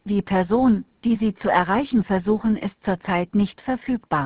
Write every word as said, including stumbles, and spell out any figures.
Die Person, die Sie zu erreichen versuchen, ist zurzeit nicht verfügbar.